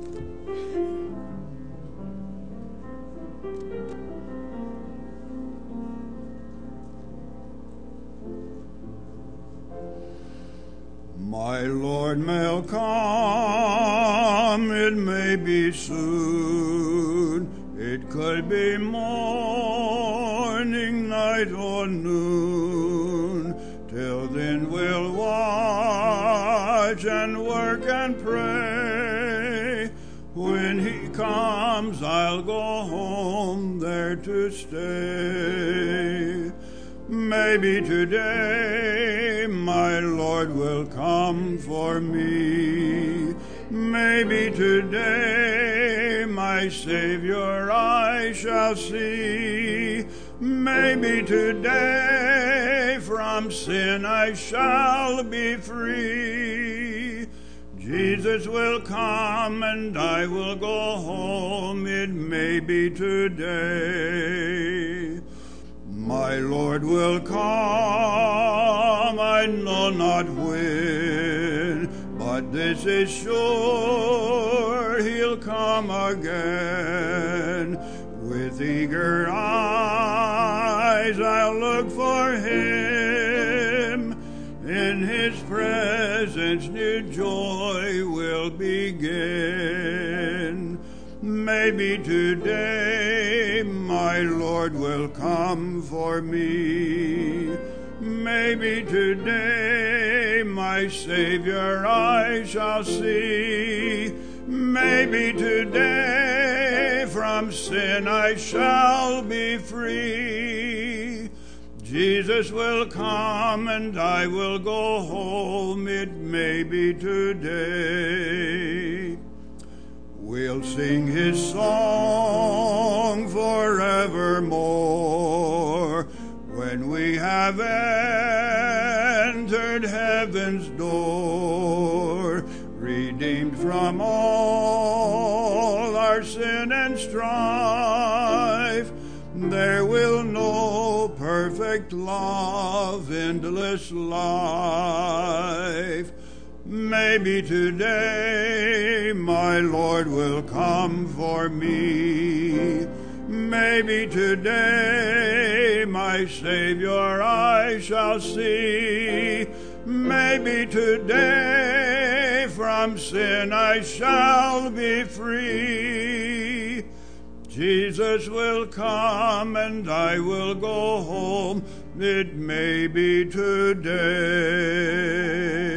My Lord may come, it may be soon, it could be morning, night, or noon. Till then we'll watch and work and pray. When he comes, I'll go home there to stay. Maybe today my Lord will come for me. Maybe today my Savior I shall see. Maybe today from sin I shall be free. Jesus will come and I will go home. It may be today. My Lord will come, I know not when, but this is sure, he'll come again. With eager eyes I'll look for him. In his presence new joy will begin. Maybe today my Lord will come for me. Maybe today my Savior I shall see. Maybe today from sin I shall be free. Jesus will come and I will go home. It may be today. We'll sing his song forevermore when we have entered heaven's door, redeemed from all our sin and strife. There will know perfect love, endless life. Maybe today my Lord will come for me. Maybe today my Savior I shall see. Maybe today from sin I shall be free. Jesus will come and I will go home. It may be today.